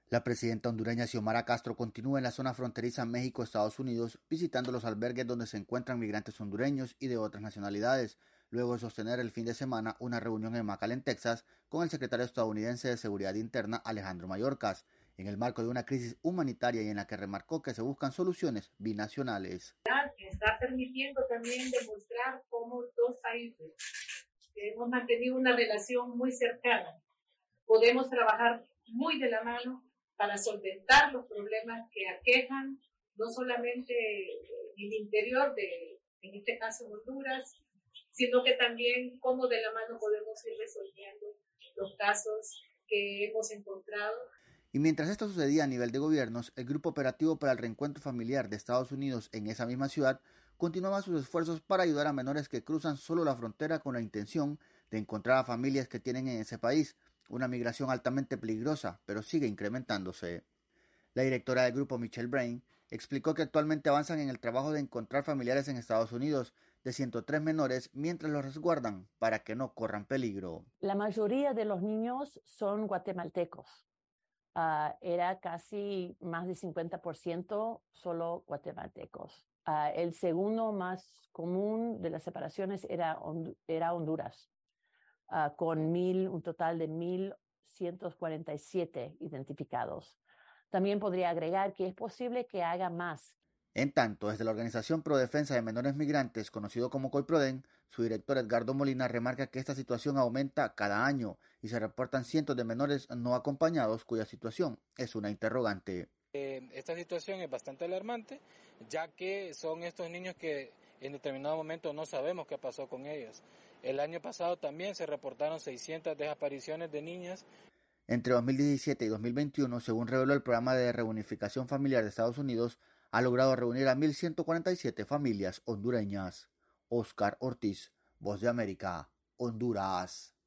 La presidenta hondureña Xiomara Castro continúa en la zona fronteriza México-Estados Unidos visitando los albergues donde se encuentran migrantes hondureños y de otras nacionalidades, luego de sostener el fin de semana una reunión en McAllen, Texas, con el secretario estadounidense de Seguridad Interna Alejandro Mayorkas, en el marco de una crisis humanitaria y en la que remarcó que se buscan soluciones binacionales. Está permitiendo también demostrar cómo dos países que hemos mantenido una relación muy cercana podemos trabajar muy de la mano para solventar los problemas que aquejan no solamente el interior de, en este caso, Honduras, sino que también cómo de la mano podemos ir resolviendo los casos que hemos encontrado. Y mientras esto sucedía a nivel de gobiernos, el Grupo Operativo para el Reencuentro Familiar de Estados Unidos en esa misma ciudad continuaba sus esfuerzos para ayudar a menores que cruzan solo la frontera con la intención de encontrar a familias que tienen en ese país, una migración altamente peligrosa, pero sigue incrementándose. La directora del grupo, Michelle Brain, explicó que actualmente avanzan en el trabajo de encontrar familiares en Estados Unidos de 103 menores mientras los resguardan para que no corran peligro. La mayoría de los niños son guatemaltecos. Era casi más de 50% solo guatemaltecos. El segundo más común de las separaciones era Honduras, con un total de 1,147 identificados. También podría agregar que es posible que haga más. En tanto, desde la Organización Pro Defensa de Menores Migrantes, conocido como COIPRODEN, su director Edgardo Molina remarca que esta situación aumenta cada año y se reportan cientos de menores no acompañados cuya situación es una interrogante. Esta situación es bastante alarmante, ya que son estos niños que en determinado momento no sabemos qué pasó con ellos. El año pasado también se reportaron 600 desapariciones de niñas. Entre 2017 y 2021, según reveló el programa de reunificación familiar de Estados Unidos, ha logrado reunir a 1,147 familias hondureñas. Oscar Ortiz, Voz de América, Honduras.